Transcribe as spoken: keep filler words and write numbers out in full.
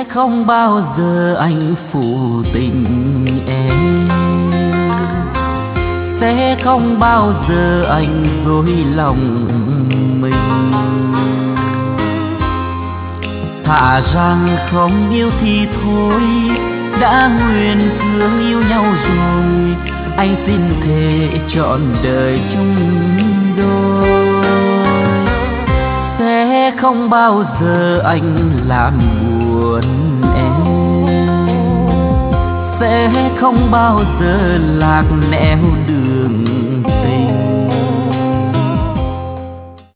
sẽ không bao giờ anh phụ tình em, sẽ không bao giờ anh dối lòng mình. Thà rằng không yêu thì thôi, đã nguyện thương yêu nhau rồi, anh xin thề trọn đời chung đôi. Sẽ không bao giờ anh làm buồn em, sẽ không bao giờ lạc nẻo đường